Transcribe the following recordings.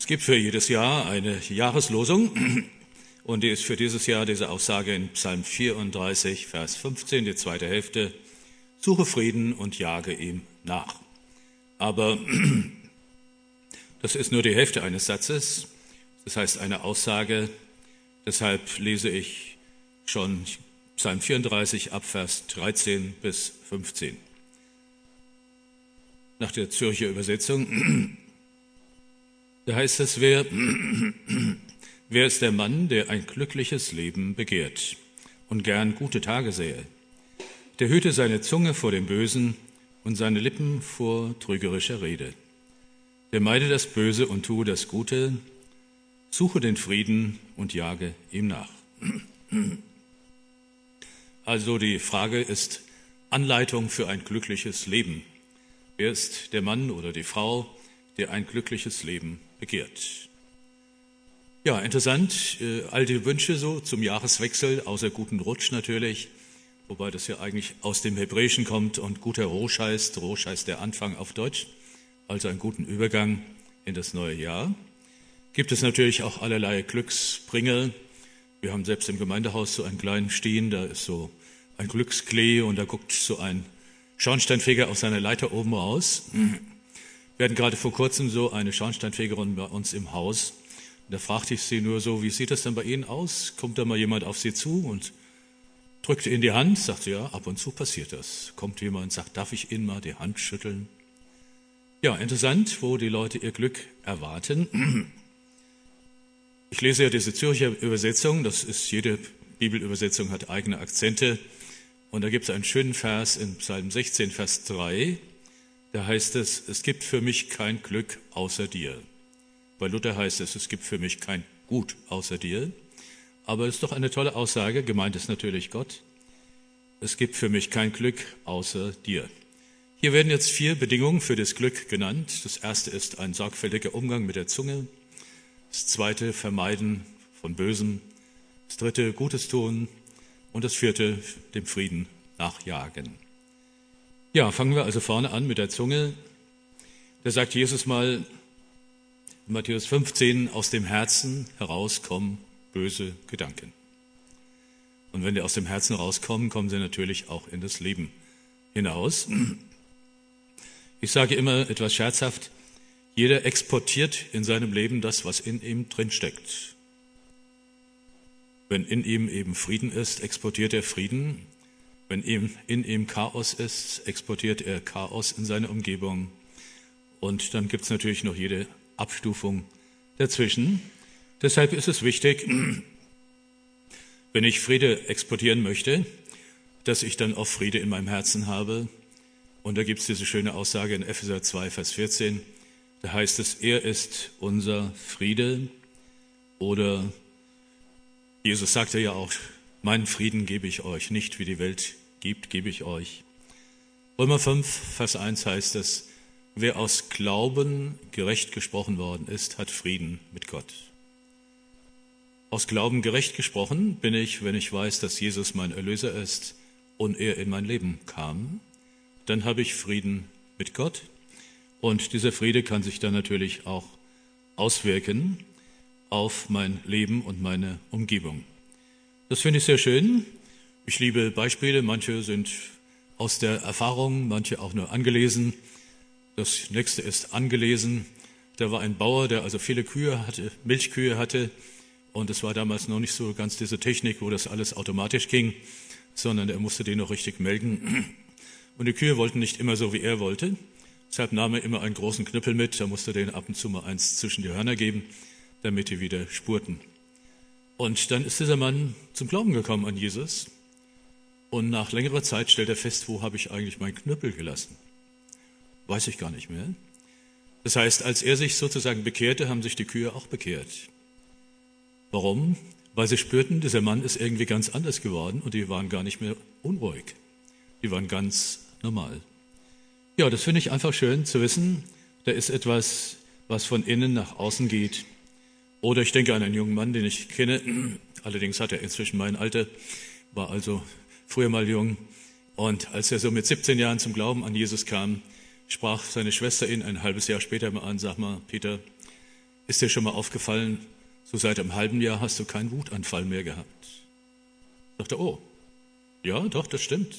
Es gibt für jedes Jahr eine Jahreslosung und die ist für dieses Jahr diese Aussage in Psalm 34, Vers 15, die zweite Hälfte: Suche Frieden und jage ihm nach. Aber das ist nur die Hälfte eines Satzes, das heißt eine Aussage. Deshalb lese ich schon Psalm 34 ab Vers 13 bis 15. Nach der Zürcher Übersetzung, da heißt es, wer ist der Mann, der ein glückliches Leben begehrt und gern gute Tage sähe? Der hüte seine Zunge vor dem Bösen und seine Lippen vor trügerischer Rede. Der meide das Böse und tue das Gute, suche den Frieden und jage ihm nach. Also die Frage ist Anleitung für ein glückliches Leben. Wer ist der Mann oder die Frau, der ein glückliches Leben begehrt? Ja, interessant, all die Wünsche so zum Jahreswechsel, außer guten Rutsch natürlich, wobei das ja eigentlich aus dem Hebräischen kommt und guter Rosh heißt der Anfang auf Deutsch, also einen guten Übergang in das neue Jahr. Gibt es natürlich auch allerlei Glücksbringer. Wir haben selbst im Gemeindehaus so einen kleinen stehen, da ist so ein Glücksklee und da guckt so ein Schornsteinfeger aus seiner Leiter oben raus. Wir hatten gerade vor kurzem so eine Schornsteinfegerin bei uns im Haus. Da fragte ich sie nur so, wie sieht das denn bei Ihnen aus? Kommt da mal jemand auf Sie zu und drückte Ihnen die Hand? Sagte, ja, ab und zu passiert das. Kommt jemand und sagt, darf ich Ihnen mal die Hand schütteln? Ja, interessant, wo die Leute ihr Glück erwarten. Ich lese ja diese Zürcher Übersetzung, das ist, jede Bibelübersetzung hat eigene Akzente. Und da gibt es einen schönen Vers in Psalm 16, Vers 3. Da heißt es, es gibt für mich kein Glück außer dir. Bei Luther heißt es, es gibt für mich kein Gut außer dir. Aber es ist doch eine tolle Aussage, gemeint ist natürlich Gott. Es gibt für mich kein Glück außer dir. Hier werden jetzt 4 Bedingungen für das Glück genannt. Das erste ist ein sorgfältiger Umgang mit der Zunge. Das zweite, Vermeiden von Bösem. Das dritte, Gutes tun. Und das vierte, dem Frieden nachjagen. Ja, fangen wir also vorne an mit der Zunge. Da sagt Jesus mal in Matthäus 15, aus dem Herzen herauskommen böse Gedanken. Und wenn die aus dem Herzen rauskommen, kommen sie natürlich auch in das Leben hinaus. Ich sage immer etwas scherzhaft, jeder exportiert in seinem Leben das, was in ihm drinsteckt. Wenn in ihm eben Frieden ist, exportiert er Frieden. Wenn in ihm Chaos ist, exportiert er Chaos in seine Umgebung. Und dann gibt es natürlich noch jede Abstufung dazwischen. Deshalb ist es wichtig, wenn ich Friede exportieren möchte, dass ich dann auch Friede in meinem Herzen habe. Und da gibt es diese schöne Aussage in Epheser 2, Vers 14. Da heißt es, er ist unser Friede. Oder Jesus sagte ja auch, meinen Frieden gebe ich euch, nicht wie die Welt gibt, gebe ich euch. Römer 5, Vers 1 heißt es, wer aus Glauben gerecht gesprochen worden ist, hat Frieden mit Gott. Aus Glauben gerecht gesprochen bin ich, wenn ich weiß, dass Jesus mein Erlöser ist und er in mein Leben kam. Dann habe ich Frieden mit Gott und dieser Friede kann sich dann natürlich auch auswirken auf mein Leben und meine Umgebung. Das finde ich sehr schön. Ich liebe Beispiele, manche sind aus der Erfahrung, manche auch nur angelesen. Das nächste ist angelesen. Da war ein Bauer, der also viele Kühe hatte, Milchkühe hatte. Und es war damals noch nicht so ganz diese Technik, wo das alles automatisch ging, sondern er musste den noch richtig melken. Und die Kühe wollten nicht immer so, wie er wollte. Deshalb nahm er immer einen großen Knüppel mit. Da musste er denen ab und zu mal eins zwischen die Hörner geben, damit die wieder spurten. Und dann ist dieser Mann zum Glauben gekommen an Jesus. Und nach längerer Zeit stellt er fest, wo habe ich eigentlich meinen Knüppel gelassen? Weiß ich gar nicht mehr. Das heißt, als er sich sozusagen bekehrte, haben sich die Kühe auch bekehrt. Warum? Weil sie spürten, dieser Mann ist irgendwie ganz anders geworden und die waren gar nicht mehr unruhig. Die waren ganz normal. Ja, das finde ich einfach schön zu wissen. Da ist etwas, was von innen nach außen geht. Oder ich denke an einen jungen Mann, den ich kenne. Allerdings hat er inzwischen mein Alter, war also früher mal jung. Und als er so mit 17 Jahren zum Glauben an Jesus kam, sprach seine Schwester ihn ein halbes Jahr später mal an, sag mal, Peter, Ist dir schon mal aufgefallen, so seit einem halben Jahr hast du keinen Wutanfall mehr gehabt? Ich dachte, oh, ja, doch, das stimmt.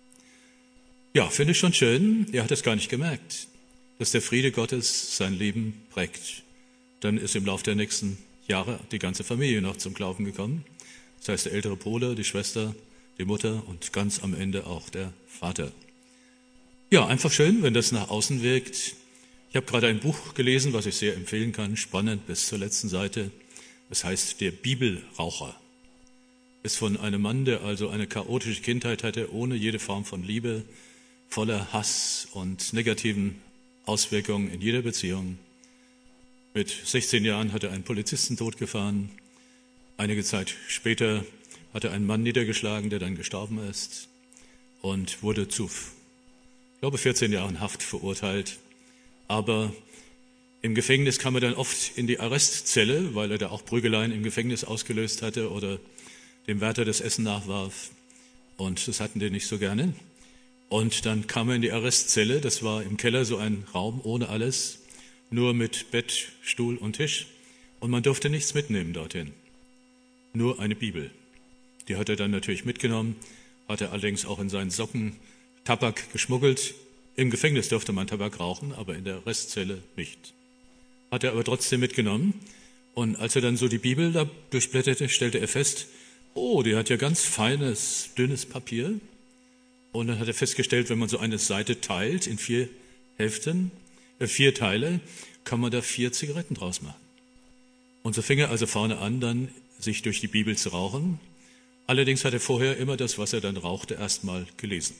Ja, finde ich schon schön. Er hat es gar nicht gemerkt, dass der Friede Gottes sein Leben prägt. Dann ist im Laufe der nächsten Jahre die ganze Familie noch zum Glauben gekommen. Das heißt, der ältere Bruder, die Schwester, die Mutter und ganz am Ende auch der Vater. Ja, einfach schön, wenn das nach außen wirkt. Ich habe gerade ein Buch gelesen, was ich sehr empfehlen kann, spannend bis zur letzten Seite. Es heißt Der Bibelraucher. Ist von einem Mann, der also eine chaotische Kindheit hatte, ohne jede Form von Liebe, voller Hass und negativen Auswirkungen in jeder Beziehung. Mit 16 Jahren hat er einen Polizisten totgefahren. Einige Zeit später hat er einen Mann niedergeschlagen, der dann gestorben ist und wurde zu, ich glaube, 14 Jahren Haft verurteilt. Aber im Gefängnis kam er dann oft in die Arrestzelle, weil er da auch Prügeleien im Gefängnis ausgelöst hatte oder dem Wärter das Essen nachwarf. Und das hatten die nicht so gerne. Und dann kam er in die Arrestzelle, das war im Keller so ein Raum ohne alles, nur mit Bett, Stuhl und Tisch. Und man durfte nichts mitnehmen dorthin, nur eine Bibel. Die hat er dann natürlich mitgenommen, hat er allerdings auch in seinen Socken Tabak geschmuggelt. Im Gefängnis durfte man Tabak rauchen, aber in der Arrestzelle nicht. Hat er aber trotzdem mitgenommen. Und als er dann so die Bibel da durchblätterte, stellte er fest, oh, die hat ja ganz feines, dünnes Papier. Und dann hat er festgestellt, wenn man so eine Seite teilt in 4 Hälften, 4 Teile, kann man da 4 Zigaretten draus machen. Und so fing er also vorne an, dann sich durch die Bibel zu rauchen. Allerdings hat er vorher immer das, was er dann rauchte, erstmal gelesen.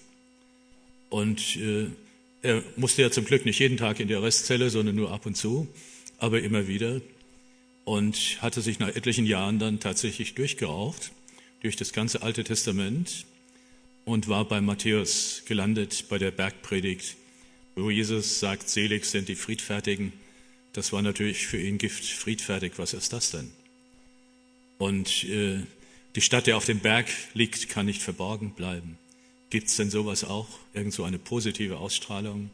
Und er musste ja zum Glück nicht jeden Tag in die Arrestzelle, sondern nur ab und zu, aber immer wieder. Und hatte sich nach etlichen Jahren dann tatsächlich durchgeraucht, durch das ganze Alte Testament und war bei Matthäus gelandet, bei der Bergpredigt, wo Jesus sagt, selig sind die Friedfertigen. Das war natürlich für ihn Gift, friedfertig, was ist das denn? Und die Stadt, die auf dem Berg liegt, kann nicht verborgen bleiben. Gibt es denn sowas auch? Irgend so eine positive Ausstrahlung?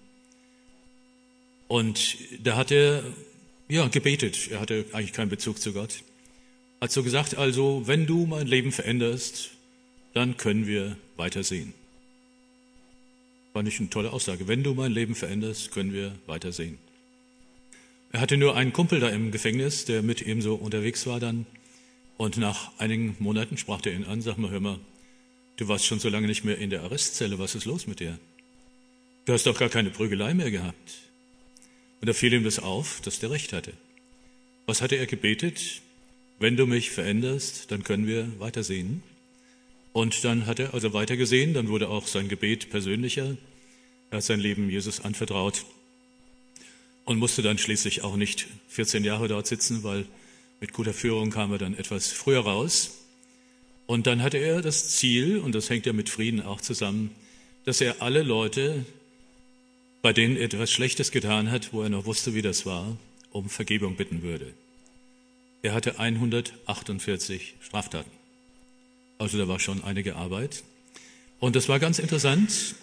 Und da hat er gebetet. Er hatte eigentlich keinen Bezug zu Gott. Hat so gesagt, also, wenn du mein Leben veränderst, dann können wir weitersehen. War nicht eine tolle Aussage. Wenn du mein Leben veränderst, können wir weitersehen. Er hatte nur einen Kumpel da im Gefängnis, der mit ihm so unterwegs war dann. Und nach einigen Monaten sprach er ihn an, sag mal, hör mal, du warst schon so lange nicht mehr in der Arrestzelle, was ist los mit dir? Du hast doch gar keine Prügelei mehr gehabt. Und da fiel ihm das auf, dass der recht hatte. Was hatte er gebetet? Wenn du mich veränderst, dann können wir weitersehen. Und dann hat er also weitergesehen, dann wurde auch sein Gebet persönlicher. Er hat sein Leben Jesus anvertraut und musste dann schließlich auch nicht 14 Jahre dort sitzen, weil mit guter Führung kam er dann etwas früher raus. Und dann hatte er das Ziel, und das hängt ja mit Frieden auch zusammen, dass er alle Leute, bei denen er etwas Schlechtes getan hat, wo er noch wusste, wie das war, um Vergebung bitten würde. Er hatte 148 Straftaten. Also da war schon einige Arbeit. Und das war ganz interessant.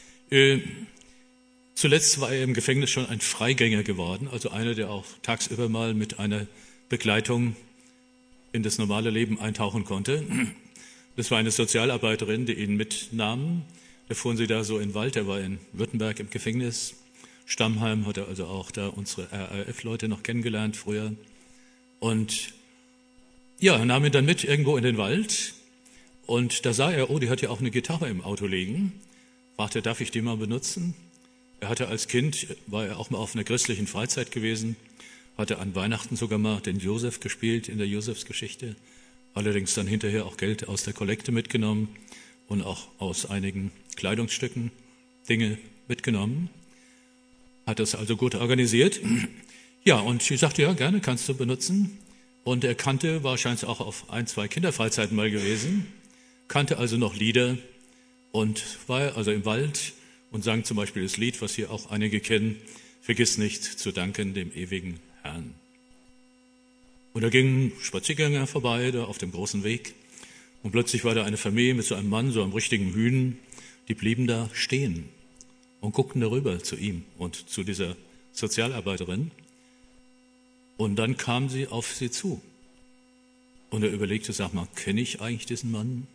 Zuletzt war er im Gefängnis schon ein Freigänger geworden, also einer, der auch tagsüber mal mit einer Begleitung in das normale Leben eintauchen konnte. Das war eine Sozialarbeiterin, die ihn mitnahm. Da fuhren sie da so in den Wald, er war in Württemberg im Gefängnis. Stammheim hat er also auch da unsere RAF-Leute noch kennengelernt früher. Und ja, er nahm ihn dann mit irgendwo in den Wald. Und da sah er, oh, die hat ja auch eine Gitarre im Auto liegen. Fragte, darf ich die mal benutzen? Er hatte als Kind, war er auch mal auf einer christlichen Freizeit gewesen, hatte an Weihnachten sogar mal den Josef gespielt in der Josefsgeschichte, allerdings dann hinterher auch Geld aus der Kollekte mitgenommen und auch aus einigen Kleidungsstücken Dinge mitgenommen. Hat das also gut organisiert. Ja, und sie sagte, ja, gerne, kannst du benutzen. Und er kannte, wahrscheinlich auch auf 1, 2 Kinderfreizeiten mal gewesen, kannte also noch Lieder und war also im Wald und sang zum Beispiel das Lied, was hier auch einige kennen, vergiss nicht zu danken dem ewigen Herrn. Und da gingen Spaziergänger vorbei, da auf dem großen Weg. Und plötzlich war da eine Familie mit so einem Mann, so einem richtigen Hühn, die blieben da stehen und guckten darüber zu ihm und zu dieser Sozialarbeiterin. Und dann kam sie auf sie zu. Und er überlegte, sag mal, kenne ich eigentlich diesen Mann?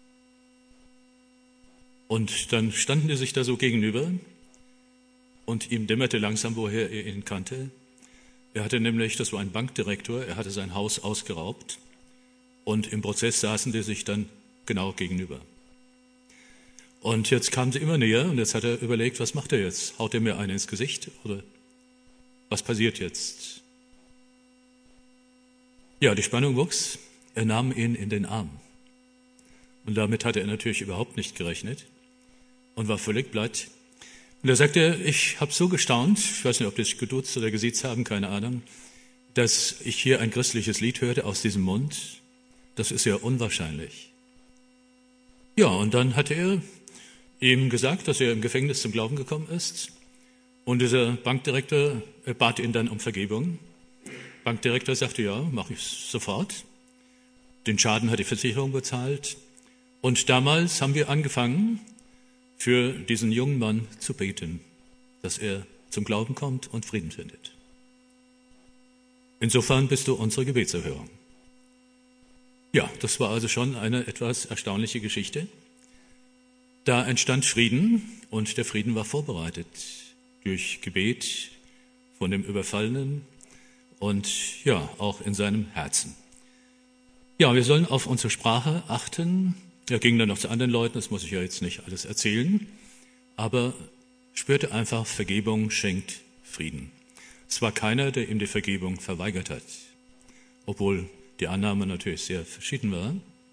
Und dann standen die sich da so gegenüber und ihm dämmerte langsam, woher er ihn kannte. Er hatte nämlich, das war ein Bankdirektor, er hatte sein Haus ausgeraubt und im Prozess saßen die sich dann genau gegenüber. Und jetzt kamen sie immer näher und jetzt hat er überlegt, was macht er jetzt? Haut er mir einen ins Gesicht oder was passiert jetzt? Ja, die Spannung wuchs. Er nahm ihn in den Arm. Und damit hatte er natürlich überhaupt nicht gerechnet und war völlig platt. Und er sagte, ich habe so gestaunt, ich weiß nicht, ob die sich geduzt oder gesiezt haben, keine Ahnung, dass ich hier ein christliches Lied hörte aus diesem Mund. Das ist ja unwahrscheinlich. Ja, und dann hatte er ihm gesagt, dass er im Gefängnis zum Glauben gekommen ist. Und dieser Bankdirektor bat ihn dann um Vergebung. Der Bankdirektor sagte, ja, mache ich sofort. Den Schaden hat die Versicherung bezahlt. Und damals haben wir angefangen, für diesen jungen Mann zu beten, dass er zum Glauben kommt und Frieden findet. Insofern bist du unsere Gebetserhörung. Ja, das war also schon eine etwas erstaunliche Geschichte. Da entstand Frieden und der Frieden war vorbereitet durch Gebet von dem Überfallenen und ja, auch in seinem Herzen. Ja, wir sollen auf unsere Sprache achten. Er ging dann noch zu anderen Leuten, das muss ich ja jetzt nicht alles erzählen, aber spürte einfach, Vergebung schenkt Frieden. Es war keiner, der ihm die Vergebung verweigert hat, obwohl die Annahme natürlich sehr verschieden war.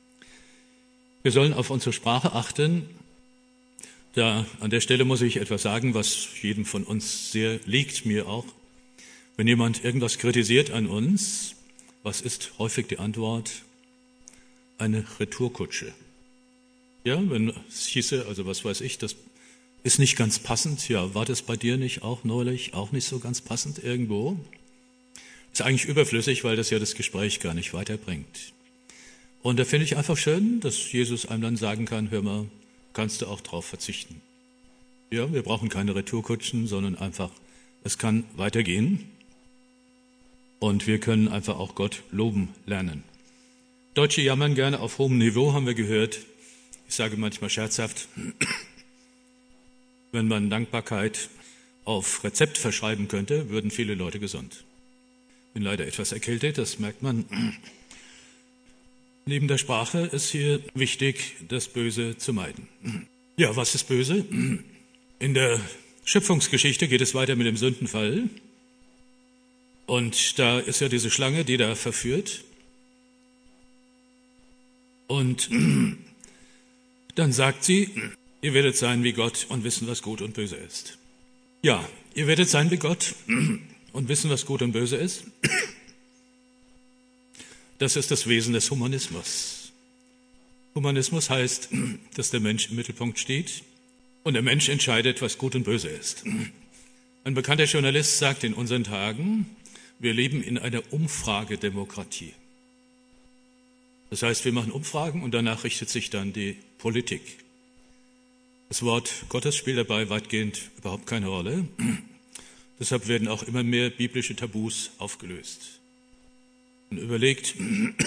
Wir sollen auf unsere Sprache achten. Da an der Stelle muss ich etwas sagen, was jedem von uns sehr liegt, mir auch. Wenn jemand irgendwas kritisiert an uns, was ist häufig die Antwort? Eine Retourkutsche. Ja, wenn es hieße, also was weiß ich, das ist nicht ganz passend. Ja, war das bei dir nicht auch neulich auch nicht so ganz passend irgendwo? Ist eigentlich überflüssig, weil das ja das Gespräch gar nicht weiterbringt. Und da finde ich einfach schön, dass Jesus einem dann sagen kann, hör mal, kannst du auch drauf verzichten. Ja, wir brauchen keine Retourkutschen, sondern einfach, es kann weitergehen. Und wir können einfach auch Gott loben lernen. Deutsche jammern gerne auf hohem Niveau, haben wir gehört. Ich sage manchmal scherzhaft, wenn man Dankbarkeit auf Rezept verschreiben könnte, würden viele Leute gesund. Bin leider etwas erkältet, das merkt man. Neben der Sprache ist hier wichtig, das Böse zu meiden. Ja, was ist böse? In der Schöpfungsgeschichte geht es weiter mit dem Sündenfall. Und da ist ja diese Schlange, die da verführt. Und dann sagt sie, ihr werdet sein wie Gott und wissen, was gut und böse ist. Ja, ihr werdet sein wie Gott und wissen, was gut und böse ist. Das ist das Wesen des Humanismus. Humanismus heißt, dass der Mensch im Mittelpunkt steht und der Mensch entscheidet, was gut und böse ist. Ein bekannter Journalist sagt in unseren Tagen, wir leben in einer Umfragedemokratie. Das heißt, wir machen Umfragen und danach richtet sich dann die Politik. Das Wort Gottes spielt dabei weitgehend überhaupt keine Rolle. Deshalb werden auch immer mehr biblische Tabus aufgelöst. Und überlegt,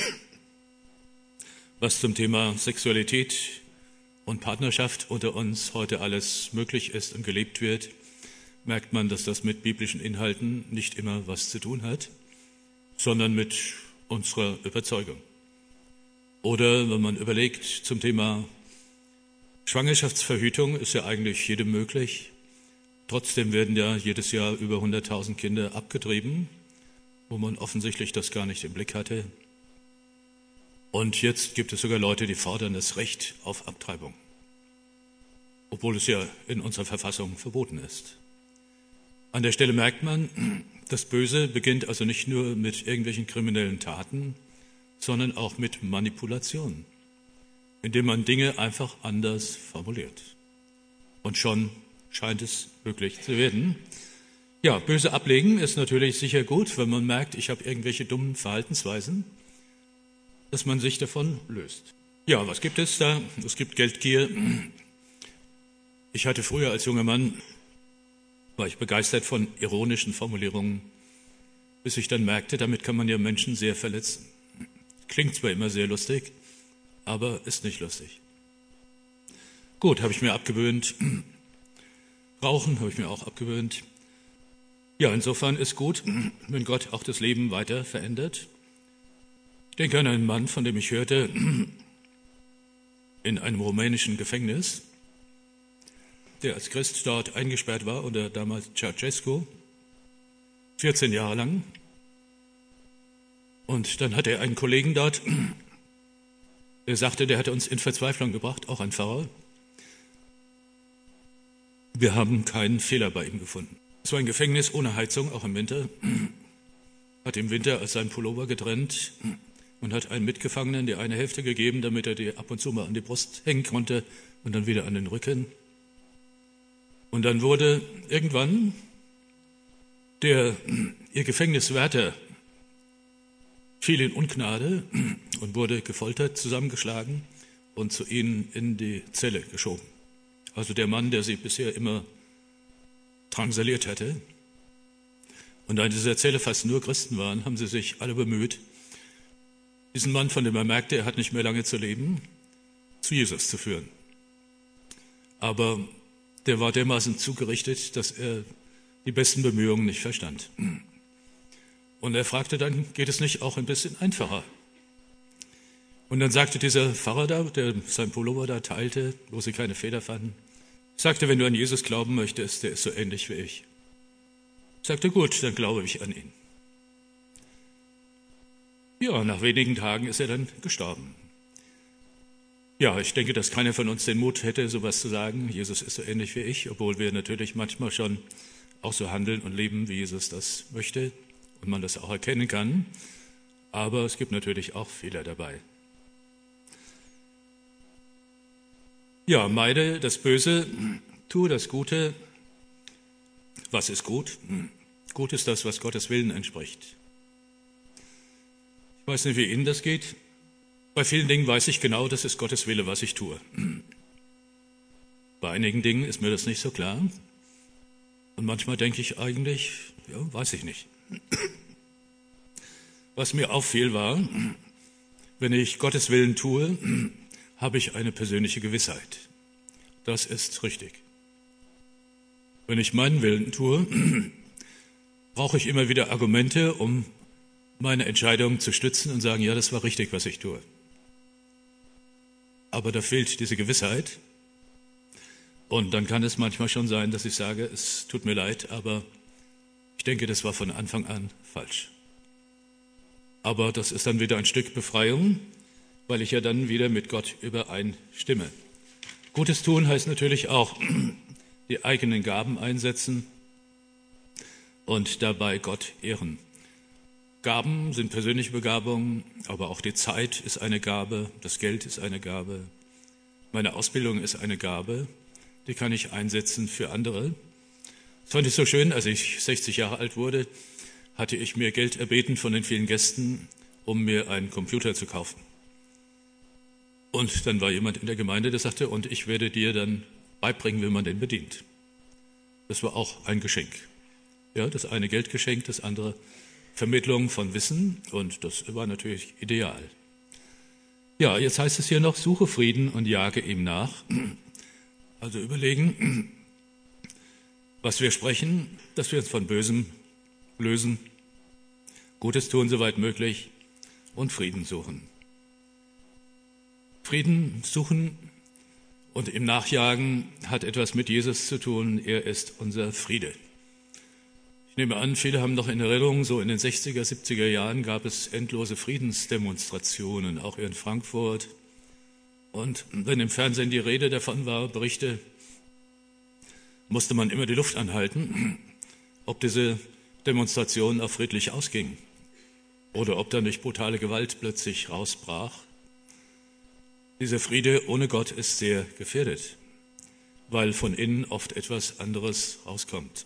was zum Thema Sexualität und Partnerschaft unter uns heute alles möglich ist und gelebt wird, merkt man, dass das mit biblischen Inhalten nicht immer was zu tun hat, sondern mit unserer Überzeugung. Oder wenn man überlegt zum Thema Schwangerschaftsverhütung, ist ja eigentlich jedem möglich. Trotzdem werden ja jedes Jahr über 100.000 Kinder abgetrieben, wo man offensichtlich das gar nicht im Blick hatte. Und jetzt gibt es sogar Leute, die fordern das Recht auf Abtreibung, obwohl es ja in unserer Verfassung verboten ist. An der Stelle merkt man, das Böse beginnt also nicht nur mit irgendwelchen kriminellen Taten, sondern auch mit Manipulation, indem man Dinge einfach anders formuliert. Und schon scheint es möglich zu werden. Ja, böse ablegen ist natürlich sicher gut, wenn man merkt, ich habe irgendwelche dummen Verhaltensweisen, dass man sich davon löst. Ja, was gibt es da? Es gibt Geldgier. Ich hatte früher als junger Mann, war ich begeistert von ironischen Formulierungen. bis ich dann merkte, damit kann man ja Menschen sehr verletzen. Klingt zwar immer sehr lustig, aber ist nicht lustig. Gut, habe ich mir abgewöhnt. Rauchen habe ich mir auch abgewöhnt. Ja, insofern ist gut, wenn Gott auch das Leben weiter verändert. Ich denke an einen Mann, von dem ich hörte, in einem rumänischen Gefängnis, der als Christ dort eingesperrt war unter damals Ceausescu, 14 Jahre lang. Und dann hatte er einen Kollegen dort, der sagte, der hatte uns in Verzweiflung gebracht, auch ein Pfarrer. Wir haben keinen Fehler bei ihm gefunden. Es war ein Gefängnis ohne Heizung, auch im Winter. Hat im Winter als sein Pullover getrennt und hat einem Mitgefangenen die eine Hälfte gegeben, damit er die ab und zu mal an die Brust hängen konnte und dann wieder an den Rücken. Und dann wurde irgendwann ihr Gefängniswärter fiel in Ungnade und wurde gefoltert, zusammengeschlagen und zu ihnen in die Zelle geschoben. Also der Mann, der sie bisher immer drangsaliert hatte. Und da in dieser Zelle fast nur Christen waren, haben sie sich alle bemüht, diesen Mann, von dem er merkte, er hat nicht mehr lange zu leben, zu Jesus zu führen. Aber der war dermaßen zugerichtet, dass er die besten Bemühungen nicht verstand. Und er fragte dann, geht es nicht auch ein bisschen einfacher? Und dann sagte dieser Pfarrer da, der sein Pullover da teilte, wo sie keine Feder fanden, sagte, wenn du an Jesus glauben möchtest, der ist so ähnlich wie ich. Sagte, gut, dann glaube ich an ihn. Ja, nach wenigen Tagen ist er dann gestorben. Ja, ich denke, dass keiner von uns den Mut hätte, sowas zu sagen. Jesus ist so ähnlich wie ich, obwohl wir natürlich manchmal schon auch so handeln und leben, wie Jesus das möchte und man das auch erkennen kann. Aber es gibt natürlich auch Fehler dabei. Ja, meide das Böse, tue das Gute. Was ist gut? Gut ist das, was Gottes Willen entspricht. Ich weiß nicht, wie Ihnen das geht. Bei vielen Dingen weiß ich genau, das ist Gottes Wille, was ich tue. Bei einigen Dingen ist mir das nicht so klar. Und manchmal denke ich eigentlich, ja, weiß ich nicht. Was mir auffiel war, wenn ich Gottes Willen tue, habe ich eine persönliche Gewissheit. Das ist richtig. Wenn ich meinen Willen tue, brauche ich immer wieder Argumente, um meine Entscheidung zu stützen und sagen, ja, das war richtig, was ich tue. Aber da fehlt diese Gewissheit. Und dann kann es manchmal schon sein, dass ich sage, es tut mir leid, aber ich denke, das war von Anfang an falsch. Aber das ist dann wieder ein Stück Befreiung, weil ich ja dann wieder mit Gott übereinstimme. Gutes tun heißt natürlich auch die eigenen Gaben einsetzen und dabei Gott ehren. Gaben sind persönliche Begabungen, aber auch die Zeit ist eine Gabe, das Geld ist eine Gabe, meine Ausbildung ist eine Gabe, die kann ich einsetzen für andere. Das fand ich so schön, als ich 60 Jahre alt wurde, hatte ich mir Geld erbeten von den vielen Gästen, um mir einen Computer zu kaufen. Und dann war jemand in der Gemeinde, der sagte, und ich werde dir dann beibringen, wie man den bedient. Das war auch ein Geschenk. Ja, das eine Geldgeschenk, das andere Vermittlung von Wissen, und das war natürlich ideal. Ja, jetzt heißt es hier noch, suche Frieden und jage ihm nach. Also überlegen, was wir sprechen, dass wir uns von Bösem lösen, Gutes tun, soweit möglich, und Frieden suchen. Frieden suchen und im Nachjagen hat etwas mit Jesus zu tun. Er ist unser Friede. Ich nehme an, viele haben noch in Erinnerung, so in den 60er, 70er Jahren gab es endlose Friedensdemonstrationen, auch in Frankfurt. Und wenn im Fernsehen die Rede davon war, Berichte, musste man immer die Luft anhalten, ob diese Demonstration auch friedlich ausging oder ob da nicht brutale Gewalt plötzlich rausbrach. Dieser Friede ohne Gott ist sehr gefährdet, weil von innen oft etwas anderes rauskommt.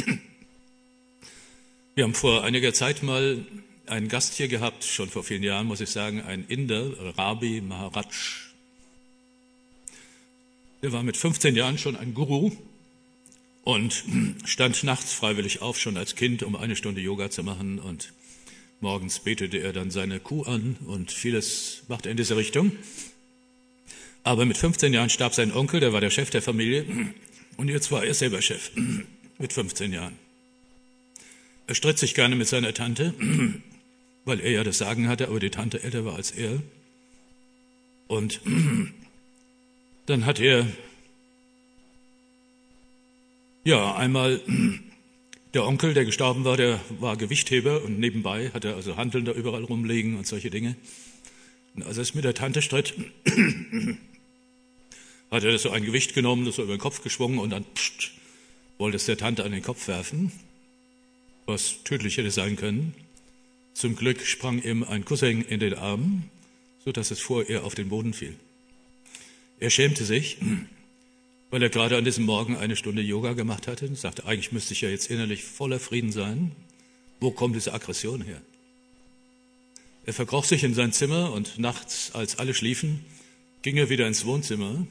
Wir haben vor einiger Zeit mal einen Gast hier gehabt, schon vor vielen Jahren, muss ich sagen, ein Inder, Rabi Maharaj. Der war mit 15 Jahren schon ein Guru und stand nachts freiwillig auf, schon als Kind, um 1 Stunde Yoga zu machen, und morgens betete er dann seine Kuh an und vieles machte er in diese Richtung. Aber mit 15 Jahren starb sein Onkel, der war der Chef der Familie, und jetzt war er selber Chef mit 15 Jahren. Er stritt sich gerne mit seiner Tante, weil er ja das Sagen hatte, aber die Tante älter war als er. Und dann hat er einmal, der Onkel, der gestorben war, der war Gewichtheber und nebenbei hat er also Hanteln da überall rumliegen und solche Dinge. Und als er es mit der Tante stritt, hat er so ein Gewicht genommen, das so über den Kopf geschwungen und dann wollte es der Tante an den Kopf werfen, was tödlich hätte sein können. Zum Glück sprang ihm ein Cousin in den Arm, sodass es vor ihr auf den Boden fiel. Er schämte sich, weil er gerade an diesem Morgen 1 Stunde Yoga gemacht hatte und sagte, eigentlich müsste ich ja jetzt innerlich voller Frieden sein. Wo kommt diese Aggression her? Er verkroch sich in sein Zimmer und nachts, als alle schliefen, ging er wieder ins Wohnzimmer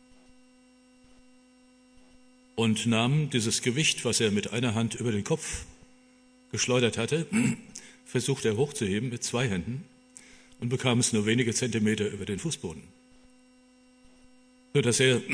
und nahm dieses Gewicht, was er mit einer Hand über den Kopf geschleudert hatte, versuchte er hochzuheben mit 2 Händen und bekam es nur wenige Zentimeter über den Fußboden, sodass er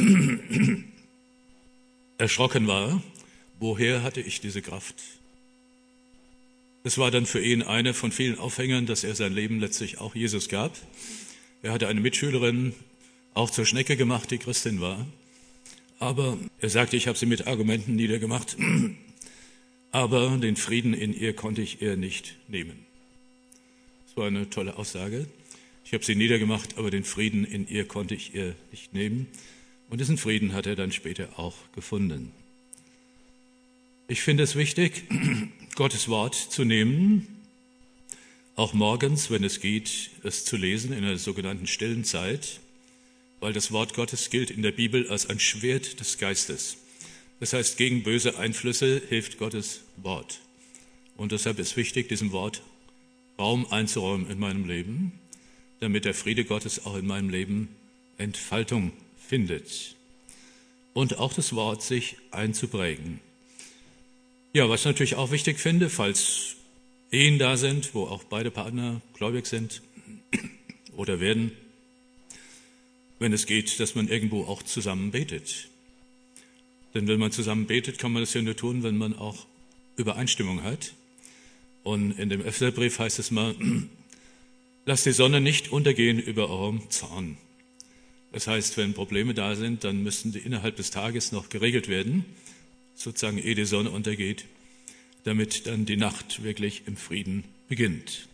erschrocken war, woher hatte ich diese Kraft? Es war dann für ihn eine von vielen Aufhängern, dass er sein Leben letztlich auch Jesus gab. Er hatte eine Mitschülerin auch zur Schnecke gemacht, die Christin war. Aber er sagte, ich habe sie mit Argumenten niedergemacht, aber den Frieden in ihr konnte ich ihr nicht nehmen. Das war eine tolle Aussage. Ich habe sie niedergemacht, aber den Frieden in ihr konnte ich ihr nicht nehmen. Und diesen Frieden hat er dann später auch gefunden. Ich finde es wichtig, Gottes Wort zu nehmen, auch morgens, wenn es geht, es zu lesen in einer sogenannten stillen Zeit, weil das Wort Gottes gilt in der Bibel als ein Schwert des Geistes. Das heißt, gegen böse Einflüsse hilft Gottes Wort. Und deshalb ist wichtig, diesem Wort Raum einzuräumen in meinem Leben, damit der Friede Gottes auch in meinem Leben Entfaltung findet. Und auch das Wort sich einzuprägen. Ja, was ich natürlich auch wichtig finde, falls Ehen da sind, wo auch beide Partner gläubig sind oder werden, wenn es geht, dass man irgendwo auch zusammen betet. Denn wenn man zusammen betet, kann man das ja nur tun, wenn man auch Übereinstimmung hat. Und in dem Epheserbrief heißt es mal, lasst die Sonne nicht untergehen über eurem Zorn. Das heißt, wenn Probleme da sind, dann müssen die innerhalb des Tages noch geregelt werden, sozusagen ehe die Sonne untergeht, damit dann die Nacht wirklich im Frieden beginnt.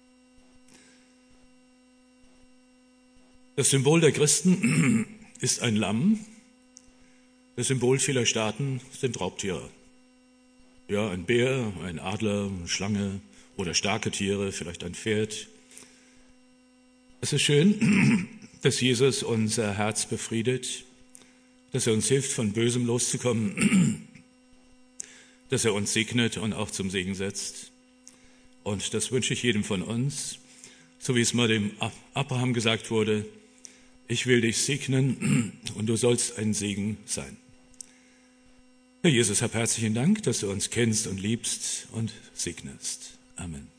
Das Symbol der Christen ist ein Lamm. Das Symbol vieler Staaten sind Raubtiere. Ja, ein Bär, ein Adler, eine Schlange oder starke Tiere, vielleicht ein Pferd. Es ist schön, dass Jesus unser Herz befriedet, dass er uns hilft, von Bösem loszukommen, dass er uns segnet und auch zum Segen setzt. Und das wünsche ich jedem von uns, so wie es mal dem Abraham gesagt wurde, ich will dich segnen und du sollst ein Segen sein. Herr Jesus, hab herzlichen Dank, dass du uns kennst und liebst und segnest. Amen.